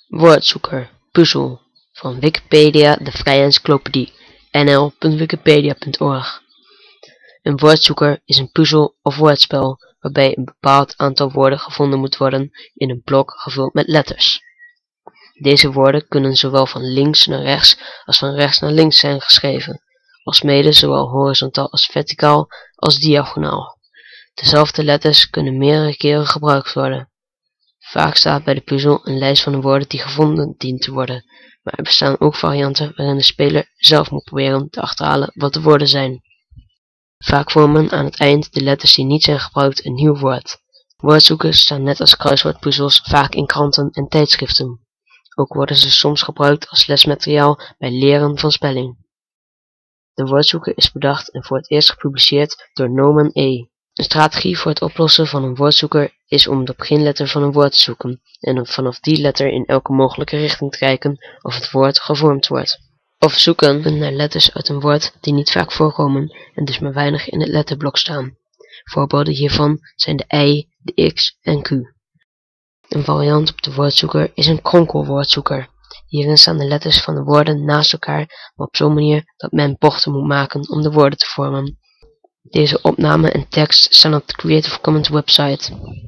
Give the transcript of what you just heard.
Woordzoeker, puzzel, van Wikipedia, de Vrije Encyclopedie, nl.wikipedia.org. Een woordzoeker is een puzzel of woordspel, waarbij een bepaald aantal woorden gevonden moet worden in een blok gevuld met letters. Deze woorden kunnen zowel van links naar rechts als van rechts naar links zijn geschreven, alsmede zowel horizontaal als verticaal als diagonaal. Dezelfde letters kunnen meerdere keren gebruikt worden. Vaak staat bij de puzzel een lijst van de woorden die gevonden dient te worden, maar er bestaan ook varianten waarin de speler zelf moet proberen te achterhalen wat de woorden zijn. Vaak vormen aan het eind de letters die niet zijn gebruikt een nieuw woord. Woordzoekers staan net als kruiswoordpuzzels vaak in kranten en tijdschriften. Ook worden ze soms gebruikt als lesmateriaal bij leren van spelling. De woordzoeker is bedacht en voor het eerst gepubliceerd door Norman E. Een strategie voor het oplossen van een woordzoeker is om de beginletter van een woord te zoeken en vanaf die letter in elke mogelijke richting te kijken of het woord gevormd wordt. Of zoeken naar letters uit een woord die niet vaak voorkomen en dus maar weinig in het letterblok staan. Voorbeelden hiervan zijn de I, de X en Q. Een variant op de woordzoeker is een kronkelwoordzoeker. Hierin staan de letters van de woorden naast elkaar, maar op zo'n manier dat men bochten moet maken om de woorden te vormen. Deze opname en tekst staan op de Creative Commons website.